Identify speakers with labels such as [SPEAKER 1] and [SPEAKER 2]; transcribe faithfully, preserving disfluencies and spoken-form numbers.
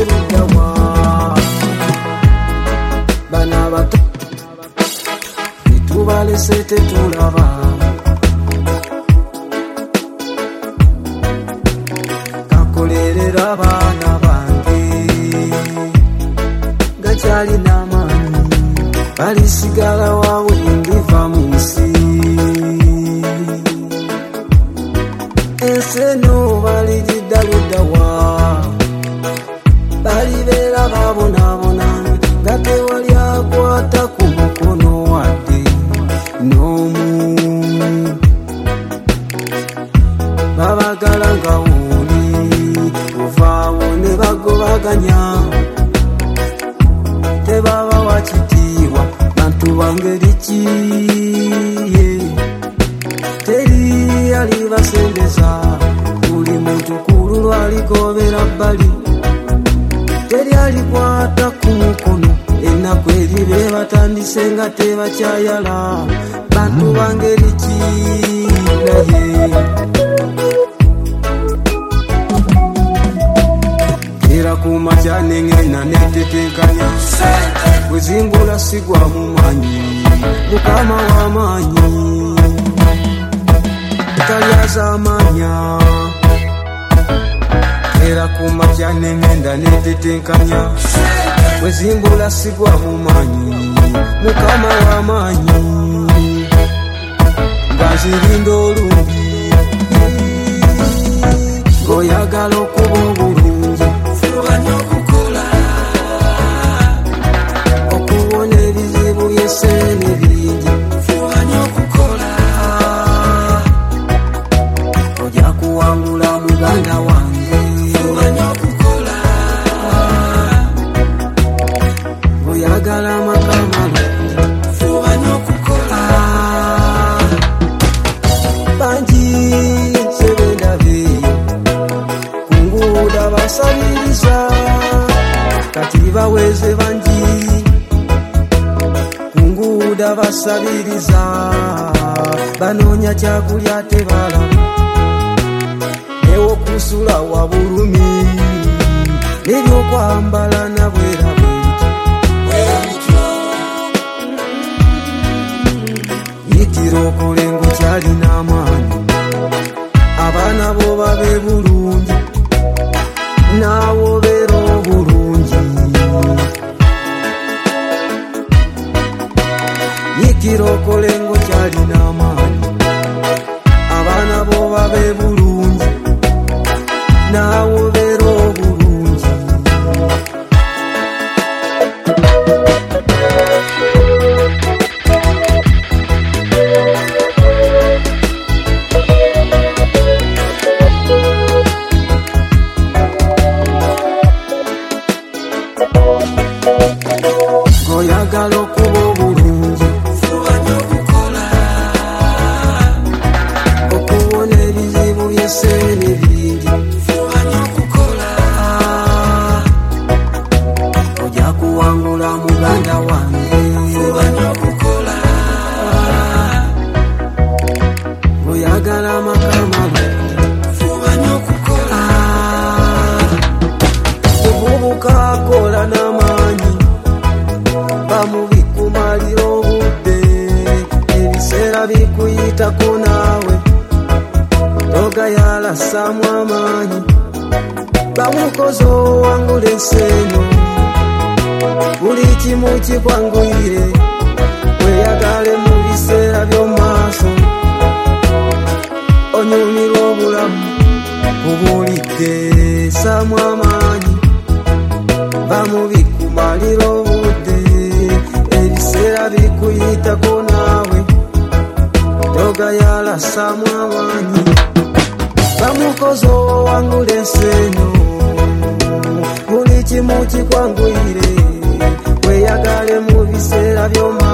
[SPEAKER 1] ludawa bana bato itubalese tetulaba kakolerera abaana bange gakyali n'amaanyi balisigala wawe ndiva mu nsi enseno balirida ludawa balibeera babonabona nga tewali akwata ku mukono wadde n'omu babagala nga woni ovaawo ne bagobaganya tebaba wakitiibwa bantu bangeri ki teri alibasendeza buli muntu kululu alikobera bbali teri alikwata ku mukono ennaku eribe batandise nga tebakyayala bantu bangeri ki naye era kumakya nengenda netetenkanya bwezimbula sigwa mu maanyi mukama w'amaanyi talyazaamanya era kumakya nengenda netetenkanya bwezimbula sigwa mu maanyi mukama w'amaanyi nga nzirinda olungi ng'oyagala okuba obulungi fubanya okukola okuwona ebizibu by'esseene bingi fubanya okukola ojja kuwangula muganda wange fubanya okukola oyagala amaka malungi fubanya okukola bangi sebendabe kunguuda basabiriza kati baweze bangi kunguuda basabiriza banoonya kyakulya tebala newokusula wabulumi nebyokwambala nabwera bwetyo yitira okolengo kyalina amaanyi abaana bo babe bulungi naawe obeera obulungi yikira okolengo kyalina amaanyi abaana bo babe bulungi naawe obeera obulungi ng'oyagala okuba obulungi fubanya okukola okuwona ebizibu by'esseene bingi fubanya okukola ojja kuwangula muganda wange fubanya okukola ng'oyagala amaka malungi fubanya okukola obuvubuka akola n'amaanyi bamubikumalira obudde ebiseera bikuyitako naawe togayalassaamu amaanyi bamukozi owangula enseeno buli kimu kikwanguyire weyagale mu biseera by'omumaaso onyumirwa obulamu obulidde ssaamu amaanyi bamubikumalira obudde ebiseera bikuyitako naawe togayalasaamu amaanyi bamukozi owangula enseeno buli kimu kikwanguyire weyagale mu biseera by'omumaaso